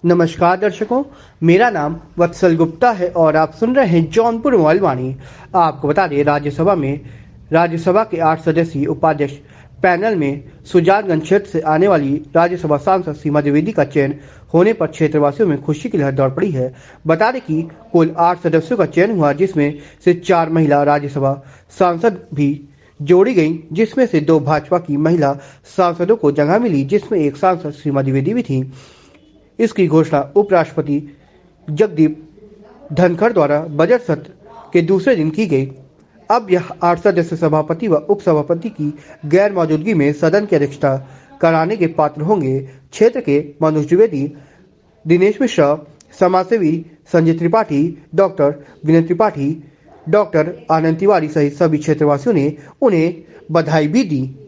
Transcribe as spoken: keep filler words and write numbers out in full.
नमस्कार दर्शकों, मेरा नाम वत्सल गुप्ता है और आप सुन रहे हैं जौनपुर मोबाइल वाणी। आपको बता दें, राज्यसभा में राज्यसभा के आठ सदस्यीय उपाध्यक्ष पैनल में सुजानगंज क्षेत्र से आने वाली राज्यसभा सांसद सीमा द्विवेदी का चयन होने पर क्षेत्रवासियों में खुशी की लहर दौड़ पड़ी है। बता दें कि कुल आठ सदस्यों का चयन हुआ, जिसमें से चार महिला राज्यसभा सांसद भी जोड़ी गई, जिसमें से दो भाजपा की महिला सांसदों को जगह मिली, जिसमें एक सांसद सीमा द्विवेदी भी थी। इसकी घोषणा उपराष्ट्रपति जगदीप धनखड़ द्वारा बजट सत्र के दूसरे दिन की गई। अब यह आठ सदस्य सभापति व उपसभापति की गैर मौजूदगी में सदन की अध्यक्षता कराने के पात्र होंगे। क्षेत्र के मनोज द्विवेदी, दिनेश मिश्रा, समाजसेवी संजय त्रिपाठी, डॉक्टर विनय त्रिपाठी, डॉक्टर आनंद तिवारी सहित सभी क्षेत्रवासियों ने उन्हें बधाई भी दी।